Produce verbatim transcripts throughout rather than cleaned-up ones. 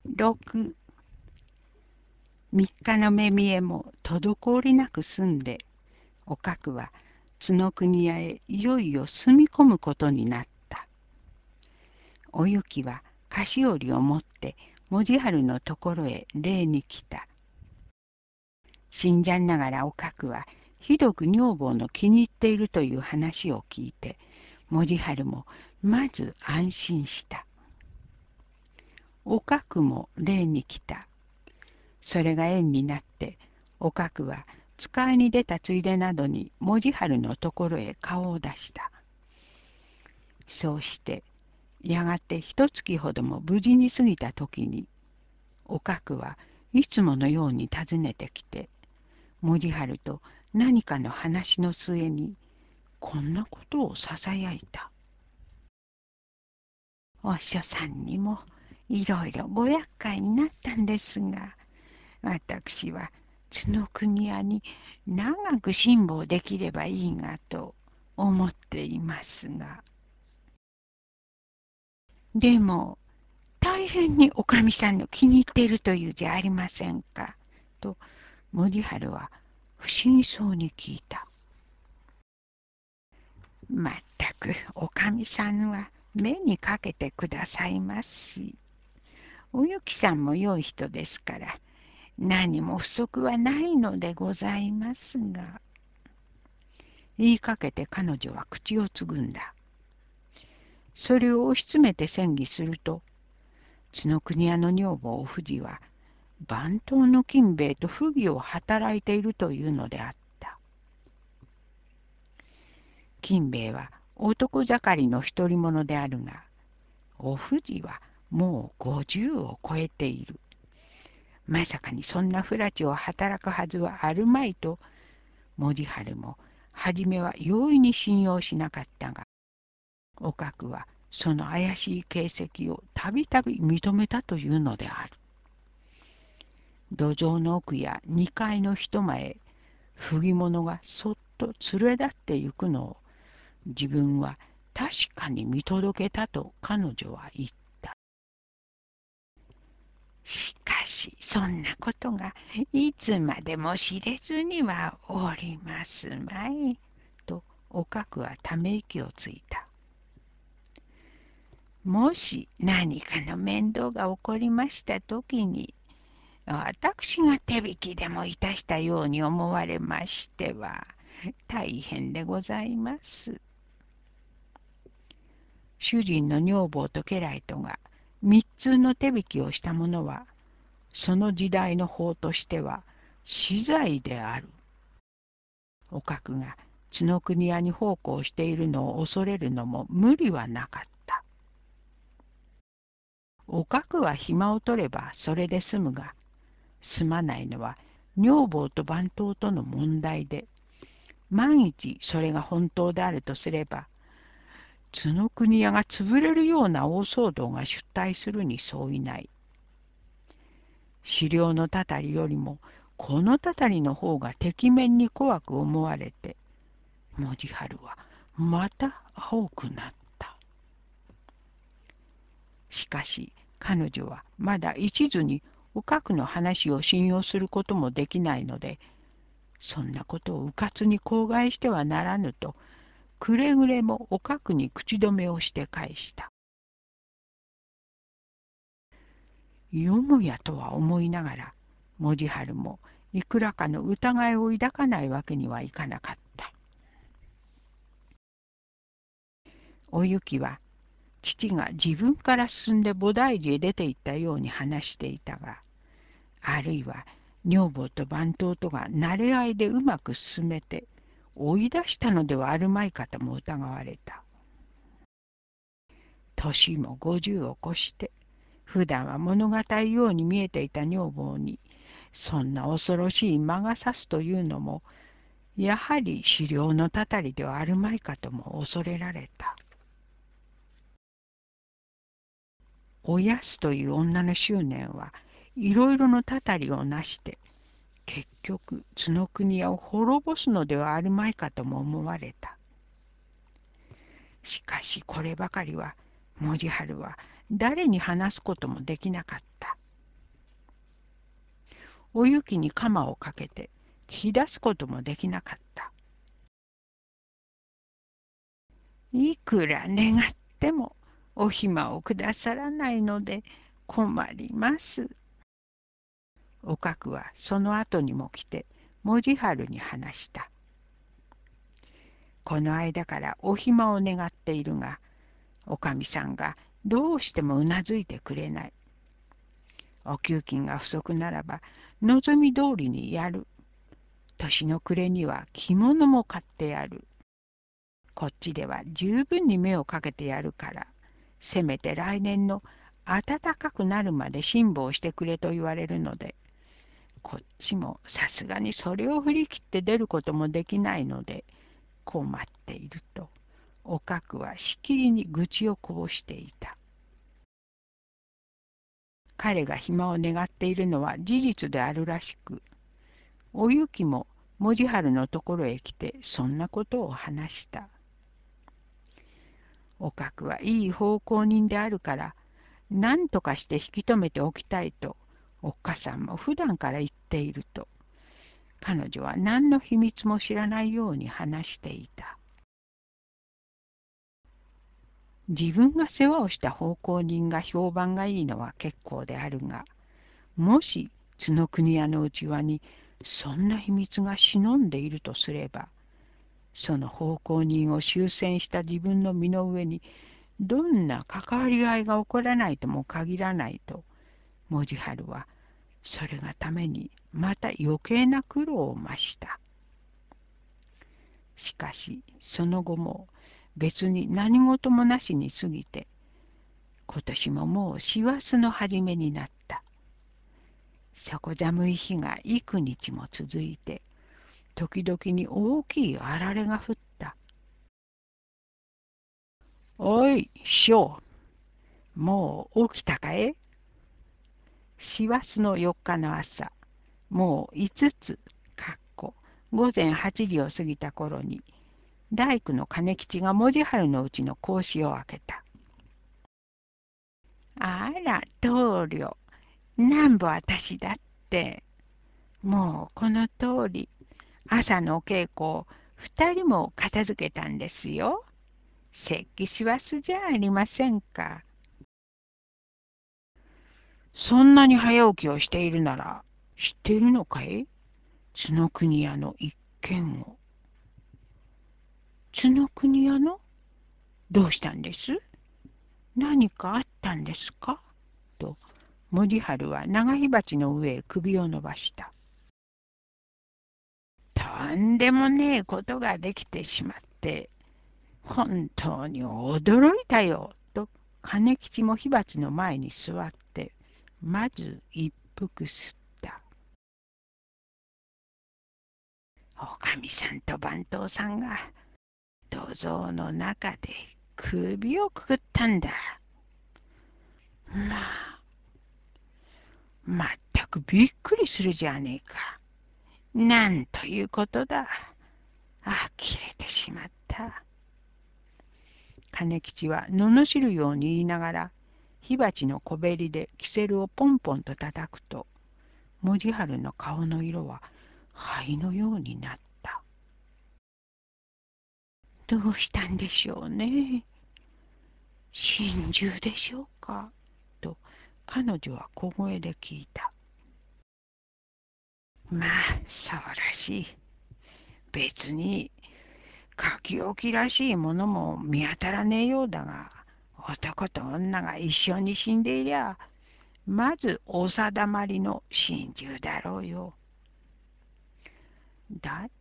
ろく、三日の目見えも滞りなく済んで、おかくは津国屋へいよいよ住み込むことになった。おゆきは菓子折りを持って文字春のところへ礼に来た。死んじゃんながらおかくはひどく女房の気に入っているという話を聞いて、文字春もまず安心した。おかくも礼に来た。それが縁になって、おかくは使いに出たついでなどに文字春のところへ顔を出した。そうして、やがて一月ほども無事に過ぎた時に、おかくはいつものように訪ねてきて、文字春と何かの話の末に、こんなことをささやいた。お師匠さんにもいろいろご厄介になったんですが、私は津国屋に長く辛抱できればいいがと思っていますが、でも大変におかみさんの気に入っているというじゃありませんか、と森春は不思議そうに聞いた。まったくおかみさんは目にかけてくださいますし、おゆきさんも良い人ですから、何も不足はないのでございますが、言いかけて彼女は口をつぐんだ。それを押し詰めて詮議すると、津国屋の女房お藤は、番頭の金兵衛と不義を働いているというのであった。金兵衛は男盛りの独り者であるが、お藤はもう五十を超えている。まさかにそんな不埒を働くはずはあるまいと、森春も初めは容易に信用しなかったが、おかくはその怪しい形跡をたびたび認めたというのである。土壌の奥や二階の人前へ不義者がそっと連れ立ってゆくのを自分は確かに見届けたと彼女は言った。しかしそんなことがいつまでも知れずにはおりますまい、とおかくはため息をついた。もし何かの面倒が起こりましたときに、私が手引きでもいたしたように思われましては、大変でございます。主人の女房と家来とが密通の手引きをしたものは、その時代の法としては死罪である。おかくが津国屋に奉公しているのを恐れるのも無理はなかった。おかくは暇を取ればそれで済むが、済まないのは女房と番頭との問題で、万一それが本当であるとすれば、津国屋が潰れるような大騒動が出退するに相違ない。資料のたたりよりもこのたたりの方がてきめんに怖く思われて、文字春はまた青くなった。しかし彼女はまだ一途におかくの話を信用することもできないので、そんなことをうかつに口外してはならぬと、くれぐれもおかくに口止めをして返した。よもやとは思いながら、文字春もいくらかの疑いを抱かないわけにはいかなかった。おゆきは父が自分から進んで菩提寺へ出て行ったように話していたが、あるいは女房と番頭とが慣れ合いでうまく進めて追い出したのではあるまいかとも疑われた。年も五十を越して、普段は物堅いように見えていた女房に、そんな恐ろしい魔が差すというのも、やはり資料のたたりではあるまいかとも恐れられた。おやすという女の執念はいろいろのたたりをなして、結局津国屋を滅ぼすのではあるまいかとも思われた。しかしこればかりは文字春は誰に話すこともできなかった。 お雪に鎌をかけて聞き出すこともできなかった。いくら願ってもお暇をくださらないので困ります。おかくはその後にも来て文字春に話した。この間からお暇を願っているが、おかみさんがどうしてもうなずいてくれない。お給金が不足ならば望み通りにやる。年の暮れには着物も買ってやる。こっちでは十分に目をかけてやるから、せめて来年の暖かくなるまで辛抱してくれと言われるので、こっちもさすがにそれを振り切って出ることもできないので困っていると、おかくはしきりに愚痴をこぼしていた。彼が暇を願っているのは事実であるらしく、おゆきも文字春のところへ来てそんなことを話した。おかくはいい奉公人であるから何とかして引き止めておきたいとおっかさんも普段から言っていると、彼女は何の秘密も知らないように話していた。自分が世話をした奉公人が評判がいいのは結構であるが、もし角国屋の内輪にそんな秘密が忍んでいるとすれば、その奉公人を終戦した自分の身の上にどんな関わり合いが起こらないとも限らないと、文字春はそれがためにまた余計な苦労を増した。しかしその後も別に何事もなしに過ぎて、今年ももう師走の初めになった。底寒い日が幾日も続いて、時々に大きいあられが降った。おい、師匠、もう起きたかえ？師走のよっかの朝、もういつつ、かっこ、午前はちじを過ぎた頃に、大工の金吉が文字春のうちの格子を開けた。あら、棟梁、なんぼ私だって、もうこの通り、朝のお稽古を二人も片付けたんですよ。節気師走じゃありませんか。そんなに早起きをしているなら、知っているのかい？角国屋の一件を。角国屋の？どうしたんです？何かあったんですか？と、文字春は長火鉢の上へ首を伸ばした。とんでもねえことができてしまって、本当に驚いたよ、と、金吉も火鉢の前に座って、まず一服吸った。おかみさんと番頭さんが土蔵の中で首をくくったんだ。まあ、まったくびっくりするじゃねえか。なんということだ。呆れてしまった。金吉は罵るように言いながら、火鉢の小べりでキセルをポンポンと叩くと、文字春の顔の色は灰のようになった。どうしたんでしょうね。心中でしょうか、と彼女は小声で聞いた。まあ、そうらしい。別に書き置きらしいものも見当たらねえようだが、男と女が一緒に死んでいりゃ、まずお定まりの心中だろうよ。だって、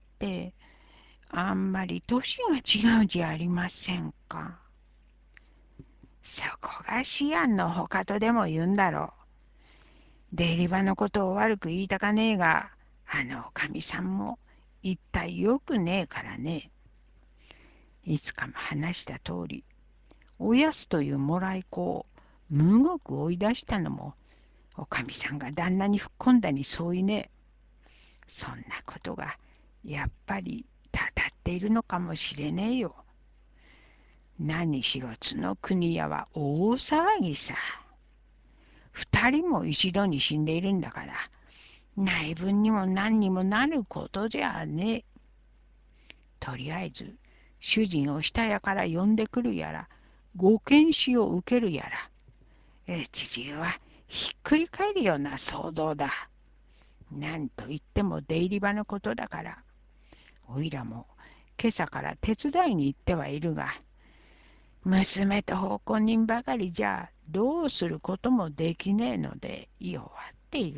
あんまり年が違うじゃありませんか。そこが思案のほかとでも言うんだろう。出入り場のことを悪く言いたかねえが、あのおかみさんも一体よくねえからね。いつかも話した通り、おやすというもらい子をむごく追い出したのも、おかみさんが旦那に吹っ込んだに相違ねえ。そんなことがやっぱりたたっているのかもしれねえよ。何しろ角国屋は大騒ぎさ。二人も一度に死んでいるんだから、 内分にも何にもなることじゃねえ。とりあえず、主人を下屋から呼んでくるやら、ご検視を受けるやら、え知事はひっくり返るような騒動だ。なんといっても出入り場のことだから、おいらも今朝から手伝いに行ってはいるが、娘と奉公人ばかりじゃどうすることもできねえので弱っている。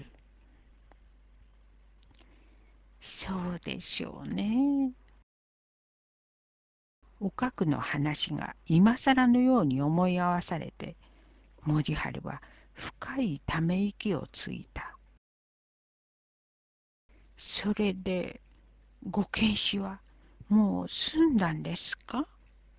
そうでしょうね。おかくの話が今更のように思い合わされて、文字春は深いため息をついた。それで、ご検視はもう済んだんですか？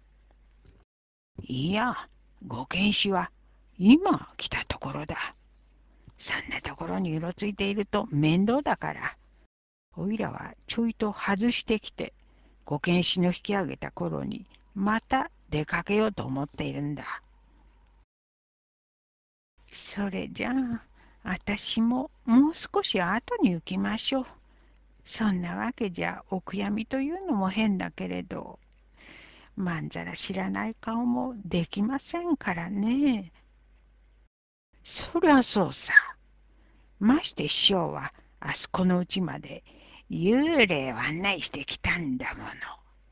いや、ご検視は今来たところだ。そんなところにうろついていると面倒だから。おいらはちょいと外してきて、ご検視の引き上げた頃にまた出かけようと思っているんだ。それじゃあ、あたしももう少し後に行きましょう。そんなわけじゃお悔やみというのも変だけれど、まんざら知らない顔もできませんからね。そりゃそうさ。まして師匠はあそこのうちまで幽霊を案内してきたんだもの。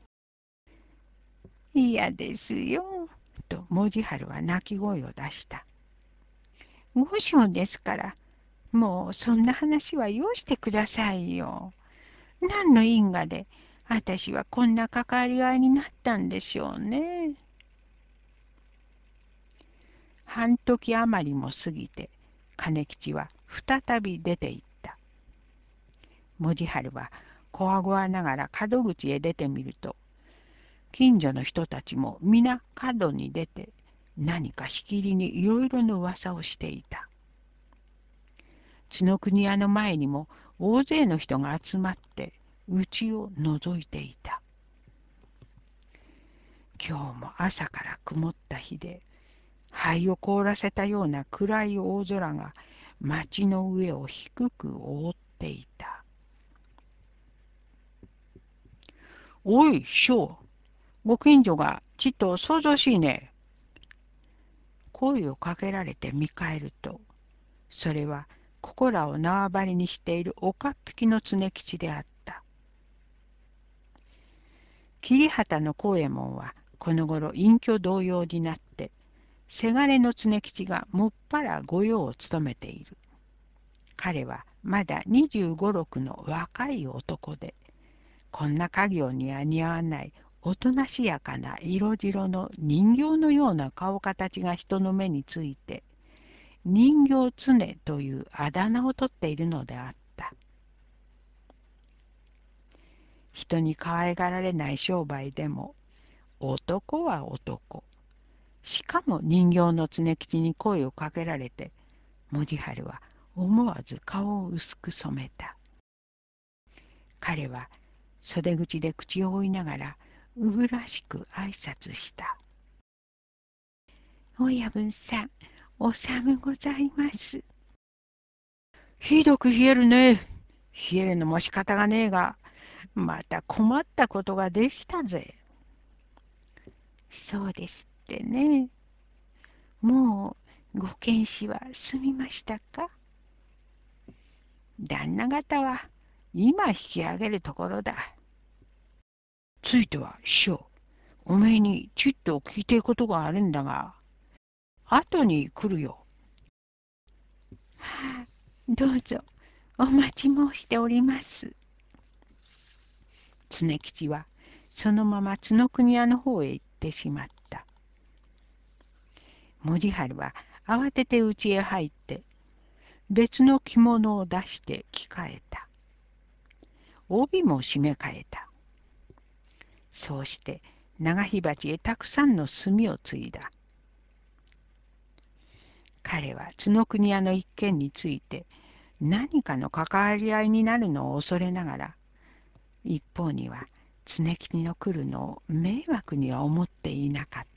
嫌ですよ。と文字春は泣き声を出した。ご章ですから、もうそんな話はよしてくださいよ。何の因果で私はこんな関わり合いになったんでしょうね。半時余りも過ぎて、金吉は再び出て行った。文字春はこわごわながら門口へ出てみると、近所の人たちも皆角に出て、何かしきりにいろいろの噂をしていた。角国屋の前にも大勢の人が集まって家を覗いていた。今日も朝から曇った日で、灰を凍らせたような暗い大空が町の上を低く覆っていた。おい、師匠、ご近所がちっと騒々しいね。声をかけられて見返ると、それはここらを縄張りにしている岡っ引きの常吉であった。桐畑の幸右衛門はこの頃隠居同様になって、せがれの常吉がもっぱら御用を務めている。彼はまだにじゅうご、ろくの若い男で、こんな家業には似合わないおとなしやかな色白の人形のような顔形が人の目について、人形常というあだ名を取っているのであった。人に可愛がられない商売でも、男は男。しかも人形の常吉に声をかけられて、文字春は思わず顔を薄く染めた。彼は袖口で口を覆いながら、うぶらしく挨拶した。親分さん、お寒ございます。ひどく冷えるね。冷えるのも仕方がねえが、また困ったことができたぜ。そうですってね。もうご検視は済みましたか？旦那方は今引き上げるところだ。ついては師匠、おめえにちっと聞いていることがあるんだが、後に来るよ。はあ、どうぞお待ち申しております。常吉はそのまま角国屋の方へ行ってしまった。文字春は慌てて家へ入って別の着物を出して着替えた。帯も締め替えた。そうして長火鉢へたくさんの炭をついだ。彼は角国屋の一件について何かの関わり合いになるのを恐れながら、一方には常吉の来るのを迷惑には思っていなかった。